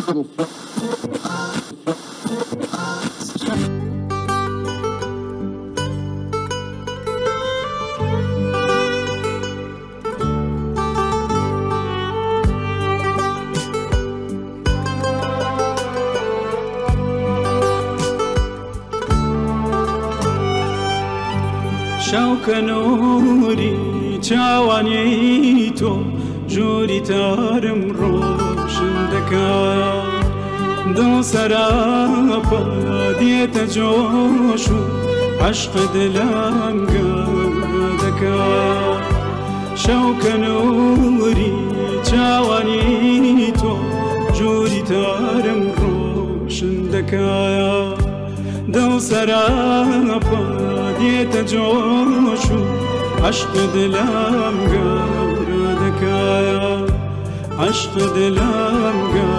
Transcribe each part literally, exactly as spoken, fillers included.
شوك نوري چاوانی تو جوری تارم روشن دکا دل سراپا دیت جوشو عشق دلم گردکا شوك نوري چاوانی تو جوری تارم روشن دکا دل سراپا دیت جوشو عشق دلم گردکایا عشق دلم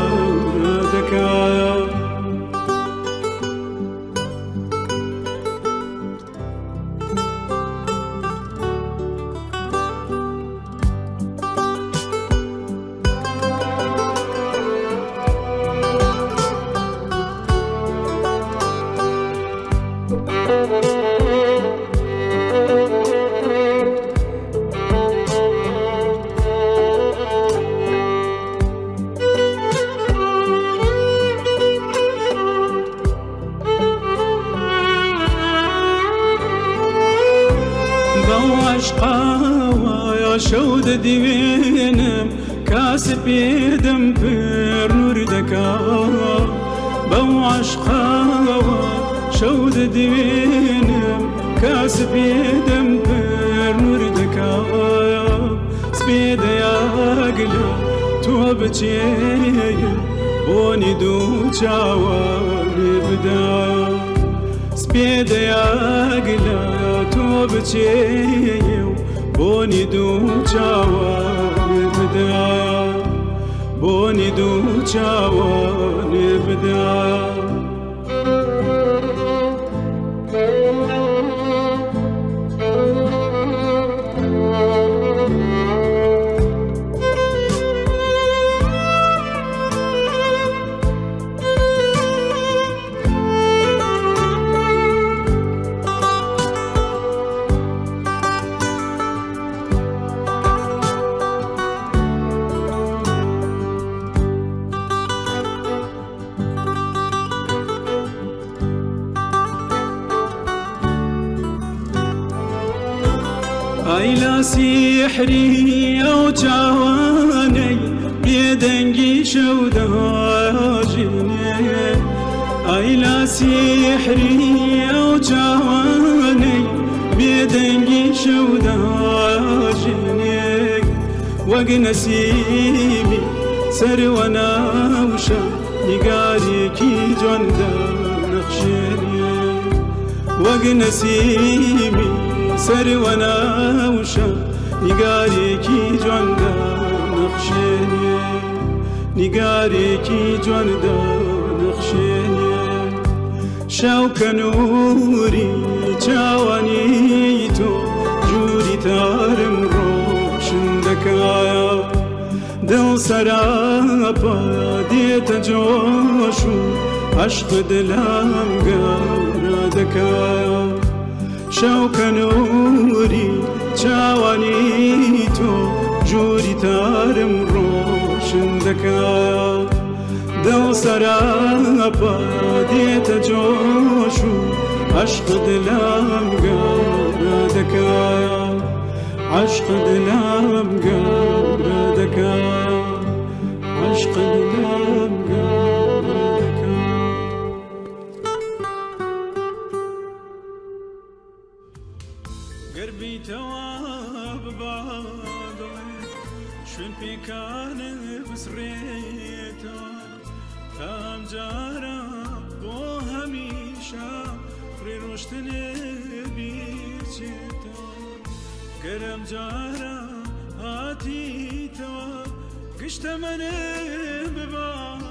گردکایا عشقاوە شەودە دیوێنم کاسە پێدەم پر نور دەکا بەو عشقاوە شەودە دیوێنم کاسە پێدەم پر نور دەکا سپێدەیاگلە تۆ بچێیە بۆنی دوو چاوە لێ بدا سپێدەیاگلە تۆ بچێیە بۆنی دوو چاوە لێ بدا بۆنی دوو چاوە لێ بدا ئایلا سیحری ئەو چاوانەی بێدەنگی شەوداژینێ ئایلا سیحری ئەو چاوانەی بێدەنگی شەوداژینێ وەک نەسیمی سەروە ناوشە نیگارێکی جواندا نەخشێنێ وەک نەسیمی سەروە ناوشە نیگارێکی جواندا نەخشێنێ نیگارێکی جواندا نەخشێنێ شەوکە نووری چاوانی تۆ جووری تارم ڕۆشن دەکایە دڵ سەراپە دێتە جۆش و عەشق دلم گەورە دەکایە شەوکە نووری چاوانی تۆ جووری تارم ڕۆشن دەکایە دڵ سەراپە دێتە جۆش و عەشق دلم گەورە دەکایە عەشق دلم گەورە دەکایە عەشق دلم گەورە دەکایە گەر بیتەوە ببادڵێ شوێن پێکانە بسڕێتەوە تام جارە بۆ هەمیشە فڕێ ڕۆشتنێ بیرچێتەوە گەرم جارە هاتیتەوە گشتە منێ ببا